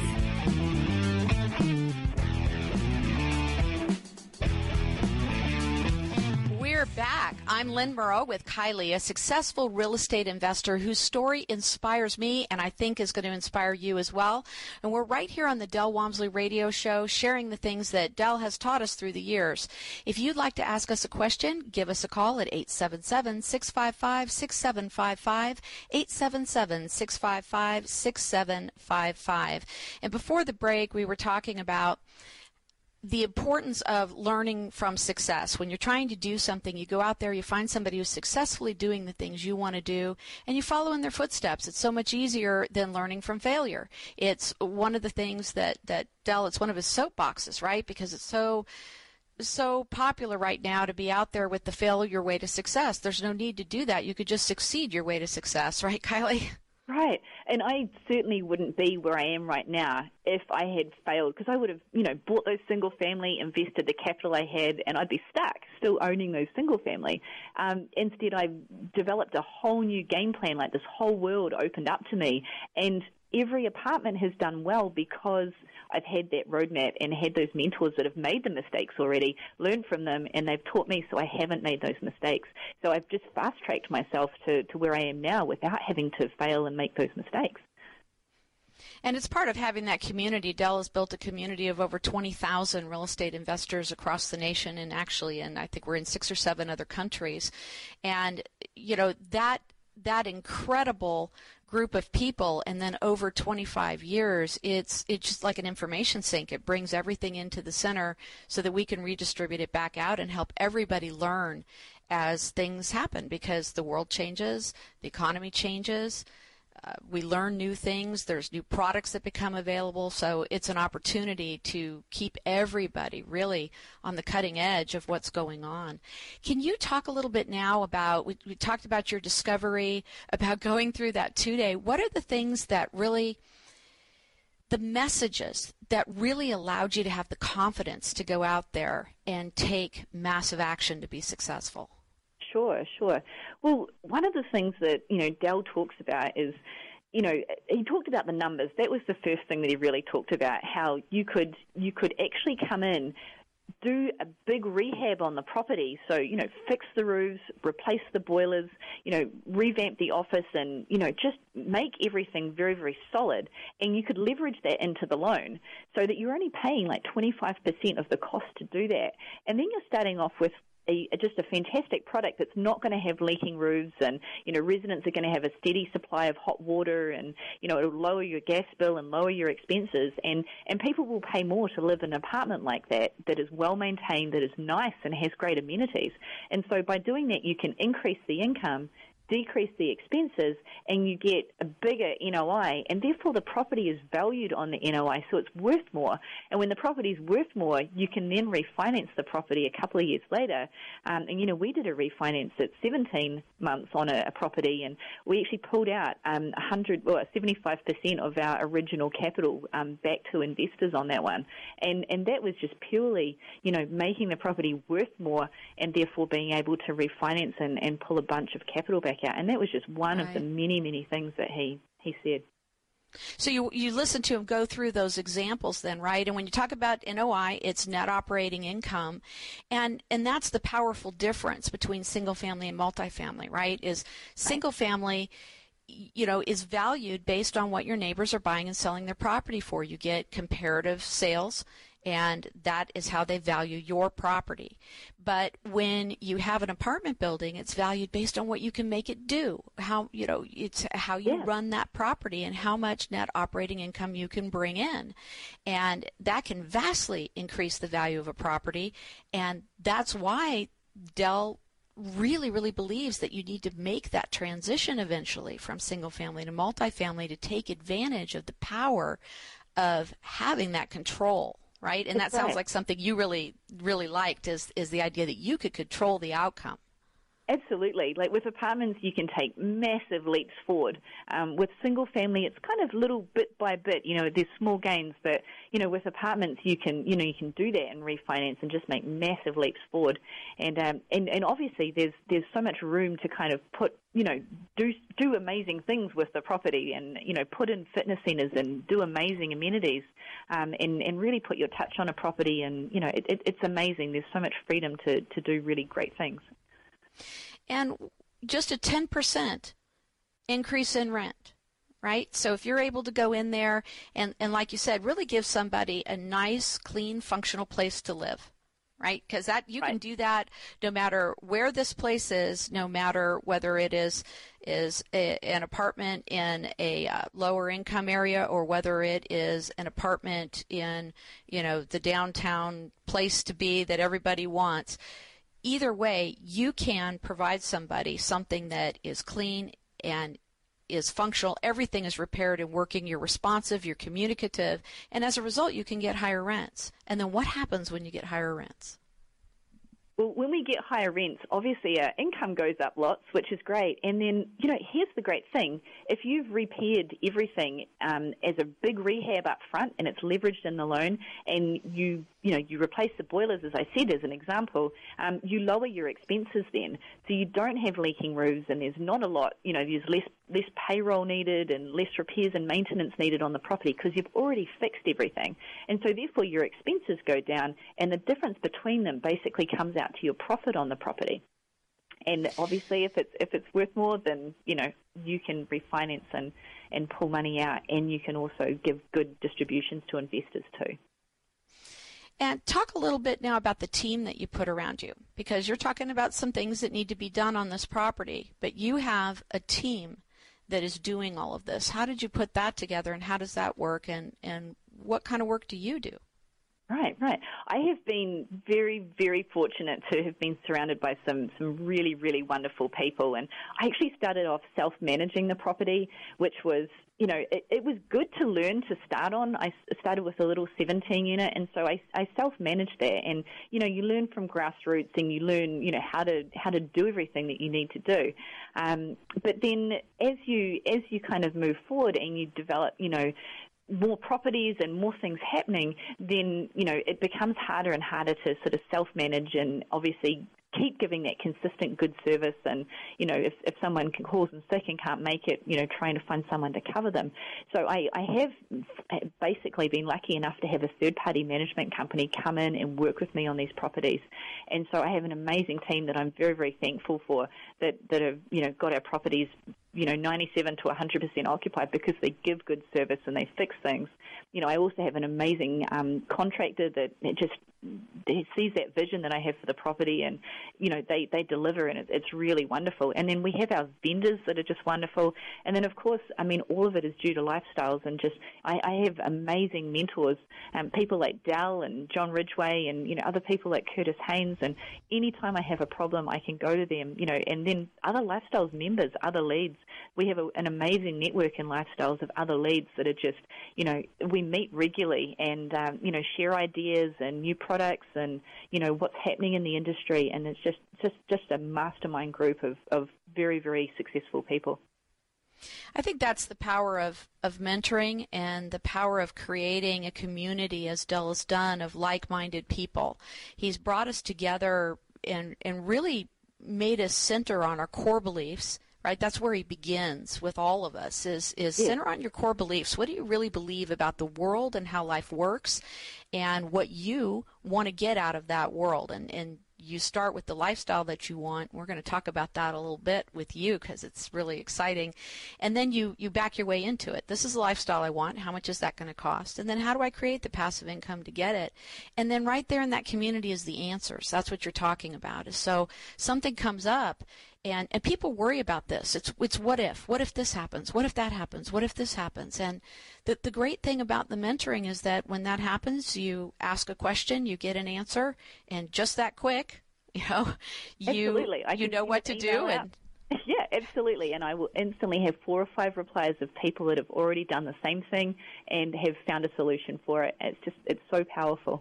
We're back. I'm Lynn Moreau with Kylie, a successful real estate investor whose story inspires me and I think is going to inspire you as well. And we're right here on the Del Walmsley Radio Show sharing the things that Del has taught us through the years. If you'd like to ask us a question, give us a call at eight seven seven, six five five, six seven five five, eight seven seven, six five five, six seven five five. And before the break, we were talking about the importance of learning from success. When you're trying to do something, you go out there, you find somebody who's successfully doing the things you want to do, and you follow in their footsteps. It's so much easier than learning from failure. It's one of the things that, that Del, it's one of his soapboxes, right? Because it's so so popular right now to be out there with the fail your way to success. There's no need to do that. You could just succeed your way to success, right, Kylie? Right. And I certainly wouldn't be where I am right now if I had failed, because I would have, you know, bought those single family, invested the capital I had, and I'd be stuck still owning those single family. Um, instead, I developed a whole new game plan, like this whole world opened up to me. And every apartment has done well because I've had that roadmap and had those mentors that have made the mistakes already, learned from them, and they've taught me so I haven't made those mistakes. So I've just fast-tracked myself to, to where I am now without having to fail and make those mistakes. And it's part of having that community. Del has built a community of over twenty thousand real estate investors across the nation, and actually, and I think we're in six or seven other countries. And, you know, that that incredible group of people, and then over twenty-five years, it's it's just like an information sink. It brings everything into the center so that we can redistribute it back out and help everybody learn as things happen, because the world changes, the economy changes, uh, we learn new things, there's new products that become available, so it's an opportunity to keep everybody really on the cutting edge of what's going on. Can you talk a little bit now about, we, we talked about your discovery, about going through that two-day. What are the things that really, the messages that really allowed you to have the confidence to go out there and take massive action to be successful? Sure, sure. Well, one of the things that, you know, Del talks about is, you know, he talked about the numbers. That was the first thing that he really talked about, how you could you could actually come in, do a big rehab on the property. So, you know, fix the roofs, replace the boilers, you know, revamp the office, and, you know, just make everything very, very solid. And you could leverage that into the loan so that you're only paying like twenty-five percent of the cost to do that. And then you're starting off with A, just a fantastic product that's not going to have leaking roofs, and, you know, residents are going to have a steady supply of hot water, and, you know, it'll lower your gas bill and lower your expenses, and, and people will pay more to live in an apartment like that, that is well maintained, that is nice and has great amenities. And so by doing that, you can increase the income decrease the expenses, and you get a bigger N O I, and therefore the property is valued on the N O I, so it's worth more. And when the property is worth more, you can then refinance the property a couple of years later. Um, and, you know, we did a refinance at seventeen months on a, a property, and we actually pulled out um, one hundred, well, seventy-five percent of our original capital um, back to investors on that one. And, and that was just purely, you know, making the property worth more and therefore being able to refinance and, and pull a bunch of capital back out. And that was just one Right. of the many, many things that he, he said. So you you listen to him go through those examples then, right? And when you talk about N O I, it's net operating income. And and that's the powerful difference between single family and multifamily, right? Is single family, you know, is valued based on what your neighbors are buying and selling their property for. You get comparative sales, and that is how they value your property. But when you have an apartment building, it's valued based on what you can make it do, how, you know, it's how you Yeah. run that property and how much net operating income you can bring in. And that can vastly increase the value of a property. And that's why Del really, really believes that you need to make that transition eventually from single family to multifamily to take advantage of the power of having that control. Right? And That's that sounds right. like something you really, really liked is, is the idea that you could control the outcome. Absolutely. Like with apartments, you can take massive leaps forward. Um, with single family, it's kind of little bit by bit. You know, there's small gains, but you know, with apartments, you can, you know, you can do that and refinance and just make massive leaps forward. And um, and and obviously, there's there's so much room to kind of put, you know, do do amazing things with the property, and you know, put in fitness centers and do amazing amenities, um, and and really put your touch on a property. And you know, it, it, it's amazing. There's so much freedom to to do really great things. And just a ten percent increase in rent, right? So if you're able to go in there and, and like you said, really give somebody a nice, clean, functional place to live, right? Because that you right. can do that no matter where this place is, no matter whether it is is a, an apartment in a uh, lower income area or whether it is an apartment in, you know, the downtown place to be that everybody wants. Either way, you can provide somebody something that is clean and is functional. Everything is repaired and working. You're responsive, you're communicative, and as a result, you can get higher rents. And then what happens when you get higher rents? Well, when we get higher rents, obviously our income goes up lots, which is great. And then, you know, here's the great thing. If you've repaired everything um, as a big rehab up front and it's leveraged in the loan, and you, you know, you replace the boilers, as I said, as an example, um, you lower your expenses then. So you don't have leaking roofs, and there's not a lot, you know, there's less less payroll needed and less repairs and maintenance needed on the property because you've already fixed everything. And so therefore your expenses go down, and the difference between them basically comes out to your profit on the property. And obviously if it's if it's worth more, then, you know, you can refinance and, and pull money out, and you can also give good distributions to investors too. And talk a little bit now about the team that you put around you, because you're talking about some things that need to be done on this property, but you have a team that is doing all of this. How did you put that together, and how does that work, and, and what kind of work do you do? Right, right. I have been very, very fortunate to have been surrounded by some, some really, really wonderful people. And I actually started off self-managing the property, which was, you know, it, it was good to learn to start on. I started with a little seventeen unit, and so I, I self-managed there. And, you know, you learn from grassroots, and you learn, you know, how to how to do everything that you need to do. Um, but then as you as you kind of move forward and you develop, you know, more properties and more things happening, then, you know, it becomes harder and harder to sort of self-manage and obviously keep giving that consistent good service. And, you know, if, if someone calls in sick and can't make it, you know, trying to find someone to cover them. So I, I have basically been lucky enough to have a third-party management company come in and work with me on these properties. And so I have an amazing team that I'm very, very thankful for that, that have, you know, got our properties, you know, ninety-seven to one hundred percent occupied because they give good service and they fix things. You know, I also have an amazing um, contractor that just sees that vision that I have for the property, and, you know, they, they deliver, and it, it's really wonderful. And then we have our vendors that are just wonderful. And then, of course, I mean, all of it is due to Lifestyles, and just I, I have amazing mentors, um, people like Dell and John Ridgway and, you know, other people like Curtis Haynes, and anytime I have a problem, I can go to them, you know, and then other Lifestyles members, other leads. We have a, an amazing network in Lifestyles of other leads that are just, you know, we meet regularly and, um, you know, share ideas and new products and, you know, what's happening in the industry. And it's just, just, just a mastermind group of, of very, very successful people. I think that's the power of, of mentoring and the power of creating a community, as Del has done, of like-minded people. He's brought us together and, and really made us center on our core beliefs. Right, that's where he begins with all of us, is, is Yeah. center on your core beliefs. What do you really believe about the world and how life works and what you want to get out of that world? And, and you start with the lifestyle that you want. We're going to talk about that a little bit with you because it's really exciting. And then you, you back your way into it. This is the lifestyle I want. How much is that going to cost? And then how do I create the passive income to get it? And then right there in that community is the answers. That's what you're talking about. So something comes up. And, and people worry about this. It's it's what if? What if this happens? What if that happens? What if this happens? And the, the great thing about the mentoring is that when that happens, you ask a question, you get an answer, and just that quick, you know, you, Absolutely. I you can know what to email do. out. And Yeah, absolutely. And I will instantly have four or five replies of people that have already done the same thing and have found a solution for it. It's just, it's so powerful.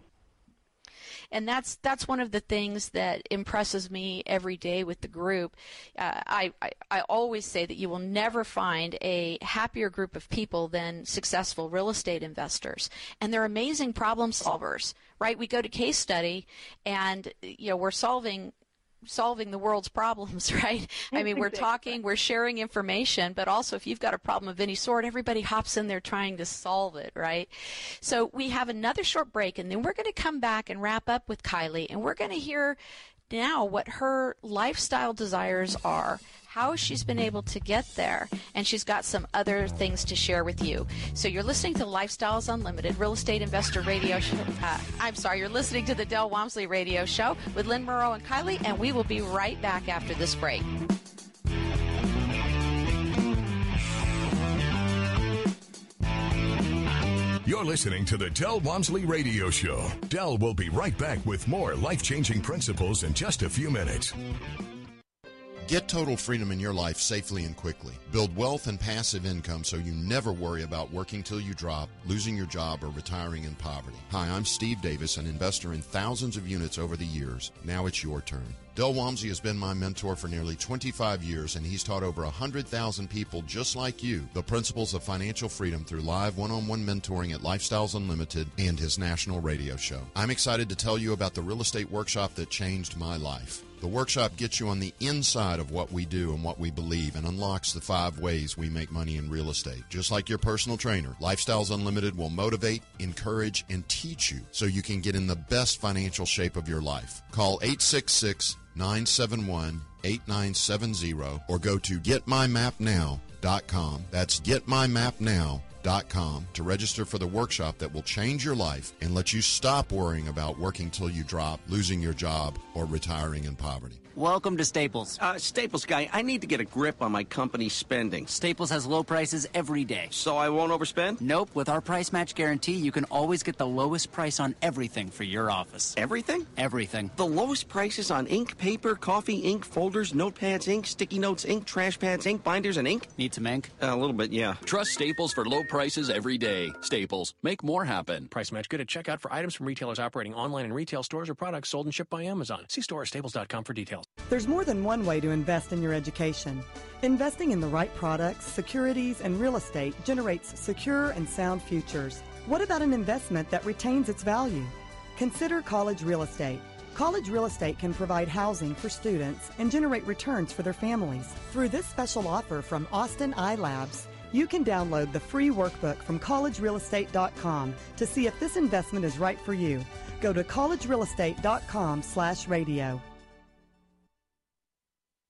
And that's that's one of the things that impresses me every day with the group. Uh, I, I, I always say that you will never find a happier group of people than successful real estate investors. And they're amazing problem solvers, right? We go to case study and, you know, we're solving solving the world's problems, right? I mean, we're talking, we're sharing information, but also if you've got a problem of any sort, everybody hops in there trying to solve it, right? So we have another short break, and then we're going to come back and wrap up with Kylie, and we're going to hear now what her lifestyle desires are, how she's been able to get there, and she's got some other things to share with you. So you're listening to Lifestyles Unlimited Real Estate Investor Radio Show. Uh, I'm sorry, you're listening to the Del Walmsley Radio Show with Lynn Moreau and Kylie, and we will be right back after this break. You're listening to the Del Walmsley Radio Show. Del will be right back with more life-changing principles in just a few minutes. Get total freedom in your life safely and quickly. Build wealth and passive income so you never worry about working till you drop, losing your job, or retiring in poverty. Hi, I'm Steve Davis, an investor in thousands of units over the years. Now it's your turn. Del Walmsley has been my mentor for nearly twenty-five years, and he's taught over one hundred thousand people just like you the principles of financial freedom through live one-on-one mentoring at Lifestyles Unlimited and his national radio show. I'm excited to tell you about the real estate workshop that changed my life. The workshop gets you on the inside of what we do and what we believe and unlocks the five ways we make money in real estate. Just like your personal trainer, Lifestyles Unlimited will motivate, encourage, and teach you so you can get in the best financial shape of your life. Call eight six six, nine seven one, eight nine seven zero or go to get my map now dot com. That's get my map now dot com to register for the workshop that will change your life and let you stop worrying about working till you drop, losing your job, or retiring in poverty. Welcome to Staples. Uh, Staples guy, I need to get a grip on my company's spending. Staples has low prices every day. So I won't overspend? Nope. With our price match guarantee, you can always get the lowest price on everything for your office. Everything? Everything. The lowest prices on ink, paper, coffee, ink, folders, notepads, ink, sticky notes, ink, trash pads, ink, binders, and ink? Need some ink? Uh, a little bit, yeah. Trust Staples for low prices every day. Staples. Make more happen. Price match good at checkout for items from retailers operating online in retail stores or products sold and shipped by Amazon. See store or staples dot com for details. There's more than one way to invest in your education. Investing in the right products, securities, and real estate generates secure and sound futures. What about an investment that retains its value? Consider college real estate. College real estate can provide housing for students and generate returns for their families. Through this special offer from Austin iLabs, you can download the free workbook from college real estate dot com to see if this investment is right for you. Go to college real estate dot com slash radio.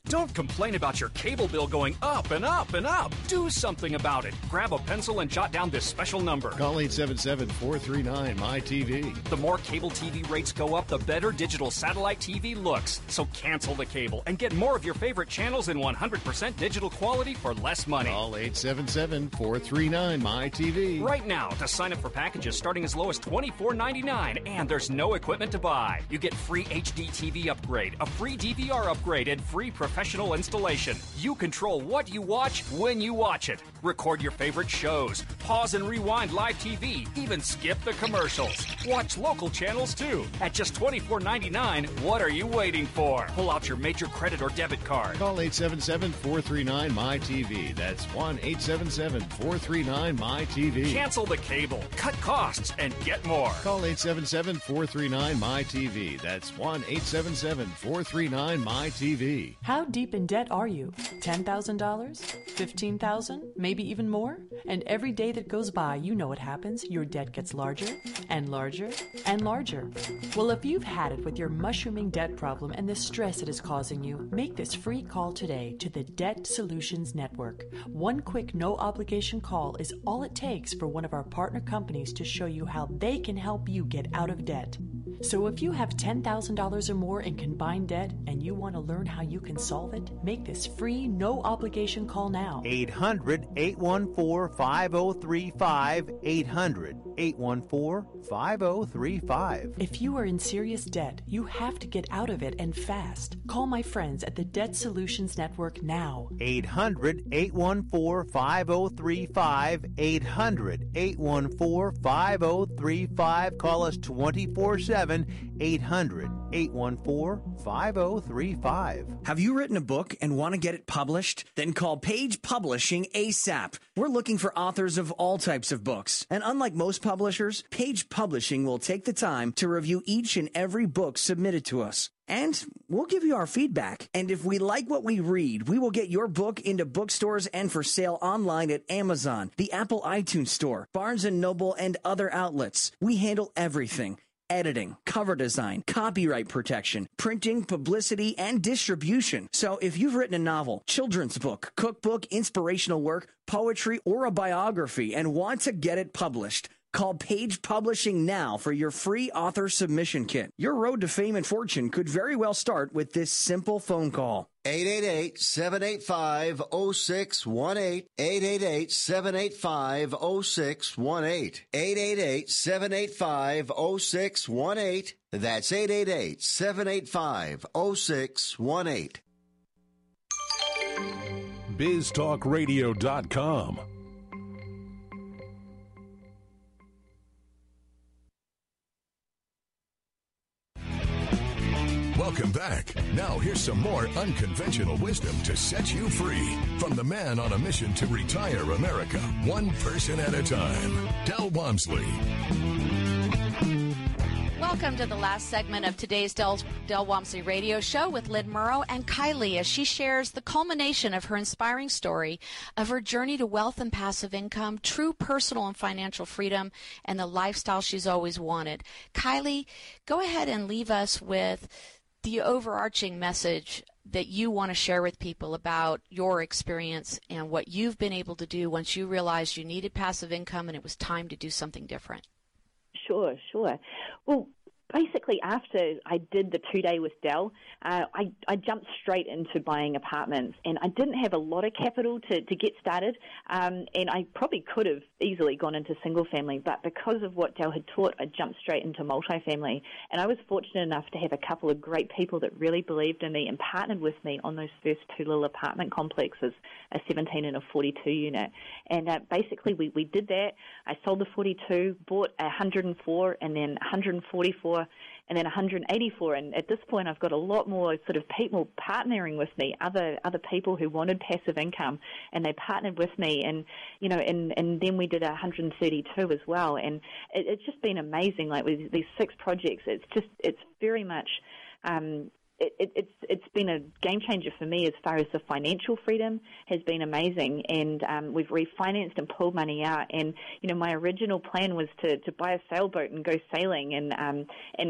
Don't complain about your cable bill going up and up and up. Do something about it. Grab a pencil and jot down this special number. Call eight seven seven, four three nine, M Y T V. The more cable T V rates go up, the better digital satellite T V looks. So cancel the cable and get more of your favorite channels in one hundred percent digital quality for less money. Call eight seven seven, four three nine, M Y T V. Right now to sign up for packages starting as low as twenty-four ninety-nine, and there's no equipment to buy. You get free H D T V upgrade, a free D V R upgrade, and free professional installation. You control what you watch when you watch it. Record your favorite shows, pause and rewind live T V, even skip the commercials. Watch local channels too. At just twenty-four ninety-nine, what are you waiting for? Pull out your major credit or debit card. Call eight seven seven, four three nine, M Y T V. That's one eight seven seven, four three nine, M Y T V. Cancel the cable, cut costs, and get more. Call eight seven seven, four three nine, M Y T V. That's one eight seven seven, four three nine, M Y T V. How deep in debt are you? ten thousand dollars? fifteen thousand dollars? Maybe even more? And every day that goes by, you know what happens. Your debt gets larger and larger and larger. Well, if you've had it with your mushrooming debt problem and the stress it is causing you, make this free call today to the Debt Solutions Network. One quick, no-obligation call is all it takes for one of our partner companies to show you how they can help you get out of debt. So if you have ten thousand dollars or more in combined debt and you want to learn how you can solve it, make this free, no-obligation call now. eight hundred, eight one four, five oh three five. eight hundred, eight one four, five oh three five. If you are in serious debt, you have to get out of it and fast. Call my friends at the Debt Solutions Network now. eight hundred, eight one four, five oh three five. eight hundred, eight one four, five oh three five. Call us twenty-four seven. eight hundred, eight one four, five oh three five. Have you written a book and want to get it published? Then call Page Publishing ASAP. We're looking for authors of all types of books. And unlike most publishers, Page Publishing will take the time to review each and every book submitted to us. And we'll give you our feedback. And if we like what we read, we will get your book into bookstores and for sale online at Amazon, the Apple iTunes Store, Barnes and Noble, and other outlets. We handle everything. Editing, cover design, copyright protection, printing, publicity, and distribution. So if you've written a novel, children's book, cookbook, inspirational work, poetry, or a biography and want to get it published, call Page Publishing now for your free author submission kit. Your road to fame and fortune could very well start with this simple phone call. eight eight eight, seven eight five, oh six one eight. eight eight eight, seven eight five, oh six one eight. eight eight eight, seven eight five, oh six one eight. That's eight eight eight, seven eight five, oh six one eight. biz talk radio dot com. Welcome back. Now here's some more unconventional wisdom to set you free from the man on a mission to retire America, one person at a time, Del Walmsley. Welcome to the last segment of today's Del, Del Walmsley radio show with Lynn Murrow and Kylie as she shares the culmination of her inspiring story of her journey to wealth and passive income, true personal and financial freedom, and the lifestyle she's always wanted. Kylie, go ahead and leave us with the overarching message that you want to share with people about your experience and what you've been able to do once you realized you needed passive income and it was time to do something different. Sure, sure. Well, basically, after I did the two-day with Del, uh, I, I jumped straight into buying apartments, and I didn't have a lot of capital to, to get started, um, and I probably could have easily gone into single-family, but because of what Del had taught, I jumped straight into multifamily, and I was fortunate enough to have a couple of great people that really believed in me and partnered with me on those first two little apartment complexes, a seventeen and a forty-two unit, and uh, basically we, we did that. I sold the forty-two, bought a one hundred four, and then one hundred forty-four, and then one hundred eighty-four, and at this point I've got a lot more sort of people partnering with me, other other people who wanted passive income, and they partnered with me, and you know, and, and then we did one hundred thirty-two as well, and it, it's just been amazing. Like with these six projects, it's just it's very much. Um, It, it, it's it's been a game changer for me as far as the financial freedom has been amazing, and um, we've refinanced and pulled money out. And you know, my original plan was to, to buy a sailboat and go sailing, and um, and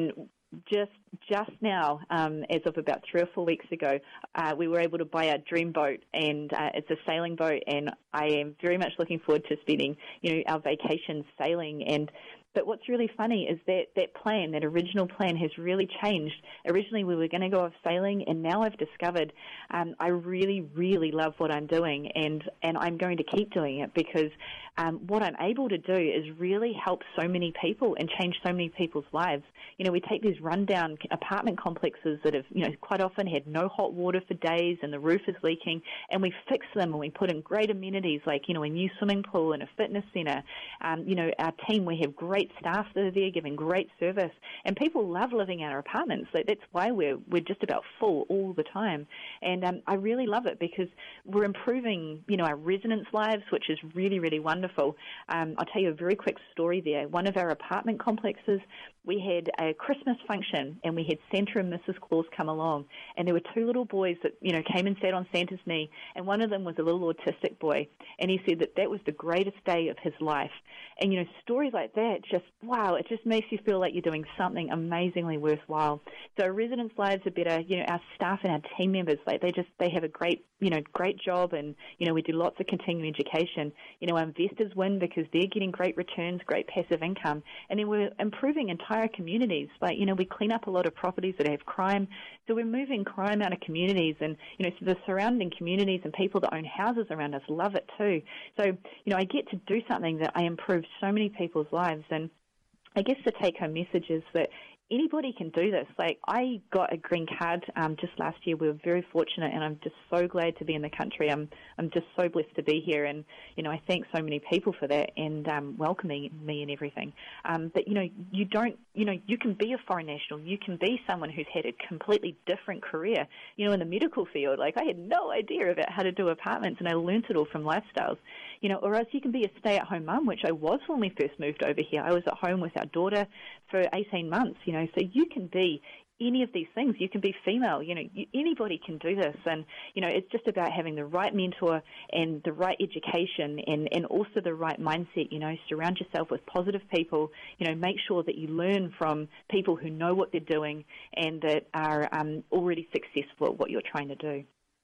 just just now, um, as of about three or four weeks ago, uh, we were able to buy our dream boat, and uh, it's a sailing boat, and I am very much looking forward to spending, you know, our vacation sailing. And but what's really funny is that that plan, that original plan, has really changed. Originally, we were going to go off sailing, and now I've discovered um, I really, really love what I'm doing, and, and I'm going to keep doing it because um, what I'm able to do is really help so many people and change so many people's lives. You know, we take these rundown apartment complexes that have, you know, quite often had no hot water for days and the roof is leaking, and we fix them and we put in great amenities like, you know, a new swimming pool and a fitness centre. Um, you know, our team, we have great staff that are there giving great service, and people love living in our apartments. So that's why we're we're just about full all the time. And um, I really love it because we're improving, you know, our residents' lives, which is really, really wonderful. Um, I'll tell you a very quick story there. One of our apartment complexes, we had a Christmas function, and we had Santa and Missus Claus come along, and there were two little boys that, you know, came and sat on Santa's knee, and one of them was a little autistic boy, and he said that that was the greatest day of his life. And, you know, stories like that, just, wow, it just makes you feel like you're doing something amazingly worthwhile. So our residents' lives are better. You know, our staff and our team members, like, they just, they have a great, you know, great job, and, you know, we do lots of continuing education. You know, our investors win because they're getting great returns, great passive income, and then we're improving entire communities. Like, you know, we clean up a lot of properties that have crime, so we're moving crime out of communities, and, you know, so the surrounding communities and people that own houses around us love it too. So, you know, I get to do something that I improve so many people's lives, and I guess the take-home message is that anybody can do this. Like, I got a green card um, just last year. We were very fortunate, and I'm just so glad to be in the country. I'm I'm just so blessed to be here, and, you know, I thank so many people for that and um, welcoming me and everything. Um, but, you know, you don't, you know, you can be a foreign national. You can be someone who's had a completely different career. You know, in the medical field, like, I had no idea about how to do apartments, and I learned it all from Lifestyles. You know, or else you can be a stay-at-home mum, which I was when we first moved over here. I was at home with our daughter for eighteen months, you know, so you can be any of these things. You can be female, you know, you, anybody can do this. And, you know, it's just about having the right mentor and the right education and, and also the right mindset, you know, surround yourself with positive people, you know, make sure that you learn from people who know what they're doing and that are um, already successful at what you're trying to do.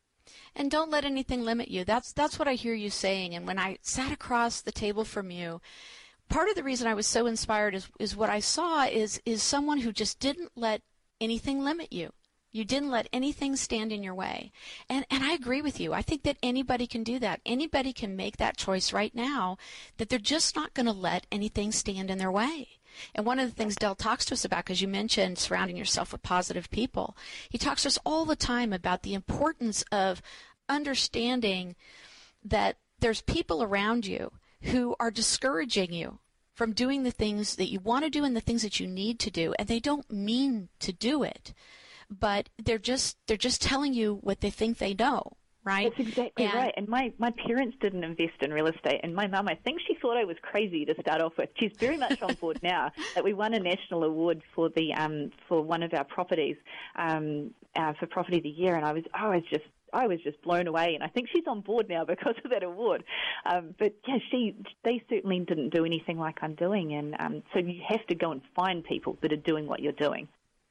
And don't let anything limit you. That's that's what I hear you saying. And when I sat across the table from you, part of the reason I was so inspired is, is what I saw is is someone who just didn't let anything limit you. You didn't let anything stand in your way. And and I agree with you. I think that anybody can do that. Anybody can make that choice right now, that they're just not going to let anything stand in their way. And one of the things Del talks to us about, because you mentioned surrounding yourself with positive people, he talks to us all the time about the importance of understanding that there's people around you who are discouraging you from doing the things that you want to do and the things that you need to do, and they don't mean to do it, but they're just they're just telling you what they think they know. Right? That's exactly and, right. And my, my parents didn't invest in real estate. And my mum, I think she thought I was crazy to start off with. She's very much on board now. That we won a national award for the um, for one of our properties, um, uh, for Property of the Year. And I was, I was just I was just blown away. And I think she's on board now because of that award. Um, but, yeah, she they certainly didn't do anything like I'm doing. And um, so you have to go and find people that are doing what you're doing.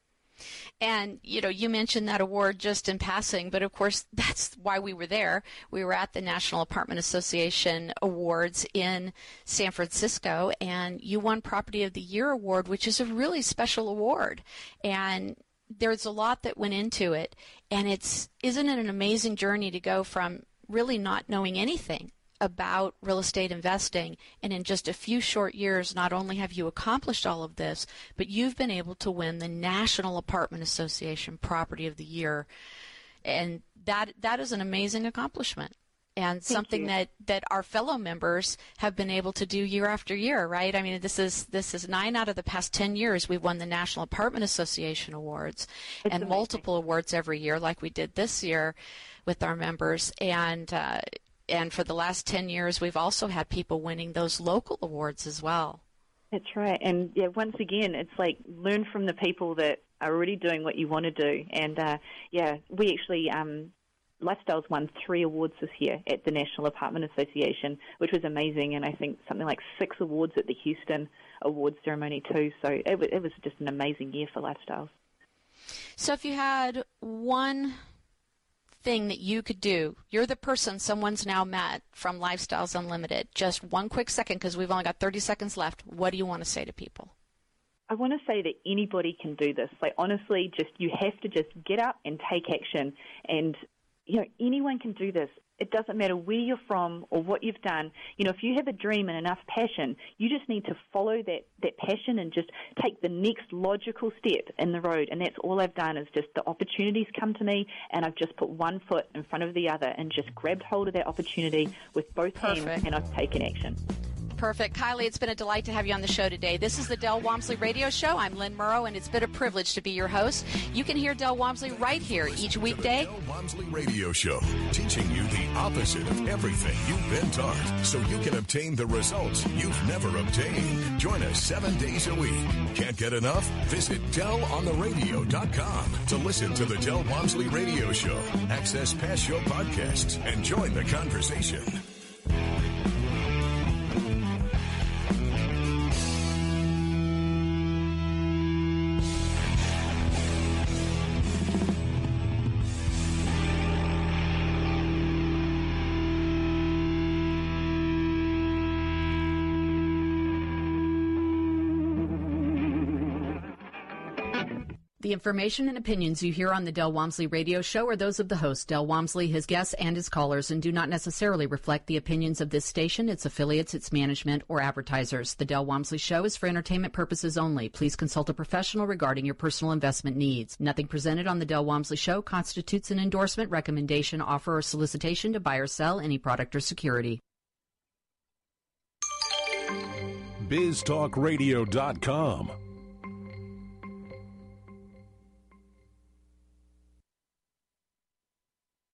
And, you know, you mentioned that award just in passing, but of course that's why we were there. We were at the National Apartment Association Awards in San Francisco, and you won Property of the Year award, which is a really special award. And there's a lot that went into it, and it's isn't it an amazing journey to go from really not knowing anything about real estate investing, and in just a few short years, not only have you accomplished all of this, but you've been able to win the National Apartment Association Property of the Year, and that that is an amazing accomplishment, and Thank something you. that, that our fellow members have been able to do year after year, right? I mean, this is this is nine out of the past ten years we've won the National Apartment Association Awards, It's and amazing. multiple awards every year, like we did this year with our members, and uh, And for the last ten years, we've also had people winning those local awards as well. That's right. And, yeah, once again, it's like learn from the people that are already doing what you want to do. And, uh, yeah, we actually, um, Lifestyles won three awards this year at the National Apartment Association, which was amazing, and I think something like six awards at the Houston Awards ceremony too. So it was, it was just an amazing year for Lifestyles. So if you had one thing that you could do, you're the person someone's now met from Lifestyles Unlimited, just one quick second, because we've only got thirty seconds left. What do you want to say to people? I want to say that anybody can do this. Like, honestly, just you have to just get up and take action. And, you know, anyone can do this. It doesn't matter where you're from or what you've done. You know, if you have a dream and enough passion, you just need to follow that, that passion and just take the next logical step in the road. And that's all I've done is just the opportunities come to me, and I've just put one foot in front of the other and just grabbed hold of that opportunity with both Perfect. hands, and I've taken action. Perfect. Kylie, it's been a delight to have you on the show today. This is the Del Walmsley Radio Show. I'm Lynn Murrow, and it's been a privilege to be your host. You can hear Del Walmsley right here each weekday. The Del Walmsley Radio Show, teaching you the opposite of everything you've been taught, so you can obtain the results you've never obtained. Join us seven days a week. Can't get enough? Visit del on the radio dot com to listen to the Del Walmsley Radio Show, access past show podcasts, and join the conversation. The information and opinions you hear on the Del Walmsley Radio Show are those of the host, Del Walmsley, his guests, and his callers, and do not necessarily reflect the opinions of this station, its affiliates, its management, or advertisers. The Del Walmsley Show is for entertainment purposes only. Please consult a professional regarding your personal investment needs. Nothing presented on the Del Walmsley Show constitutes an endorsement, recommendation, offer, or solicitation to buy or sell any product or security. biz talk radio dot com.